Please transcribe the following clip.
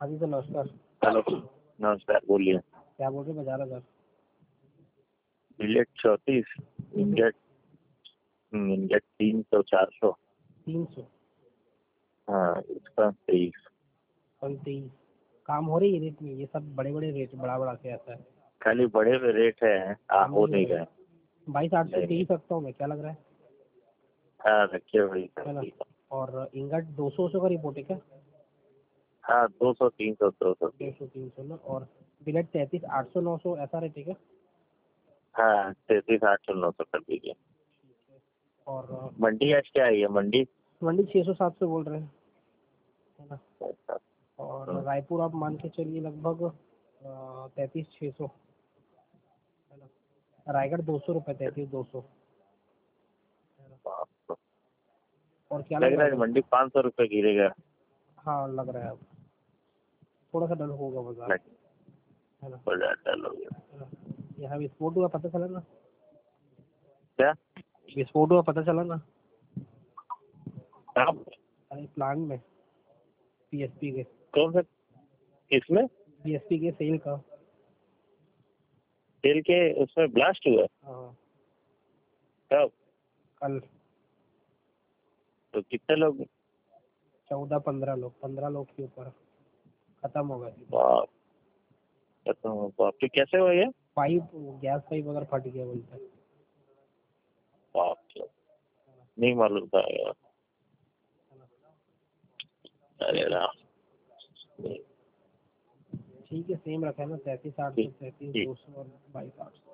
हाँ जी सर, नमस्कार। हेलो, नमस्कार, बोलिए। क्या बोल रहे बजा रहा सर? Millet 34, ingot 300 400। 300 हाँ, इसका 23। और 23 काम हो रही है रेट में? ये सब बड़े बड़े रेट बढ़ा के आता है। खाली बड़े में रेट है, हो नहीं रहा है। 22,823 रखता हूँ मैं, क्या लग रहा है? हाँ, रखिए भाई। है ना। और इंगट 200 का रिपोर्ट है क्या? हाँ, 200 300 200 200 300 ना। और बिलेट 33 800 900 ऐसा रेट है क्या? हाँ, 33 800 900 कर दीजिए। और मंडी आज क्या आई है? मंडी मंडी 600 700 बोल रहे हैं, है ना। और रायपुर आप मान के चलिए लगभग 33 600, है ना। रायगढ़ 200 रुपये, 33 200। और क्या लग रहा है है? मंडी 500 रुपये गिरेगा। हाँ लग रहा है, अब थोड़ा सा डल होगा बाजार, है ना। बाजार डल हो गया। है ना। यहाँ विस्फोट हुआ पता चला ना? क्या विस्फोट हुआ पता चला ना? आप अरे प्लांट में, पीएसपी के कौन सा? किसमें? पीएसपी के सेल का। तेल के उसमें ब्लास्ट हुआ? हाँ कब? कल। तो कितने लोग? 14 15 लोग, 15 लोग के ऊपर खत्म हो गए। बाप, कैसे हुआ ये? पाइप, गैस पाइप अगर फट गया बोलते हैं। बाप, नहीं मालूम था यार। अरे राम। ठीक है, सेम रखा है ना, 33 800 33 200 और 22 800।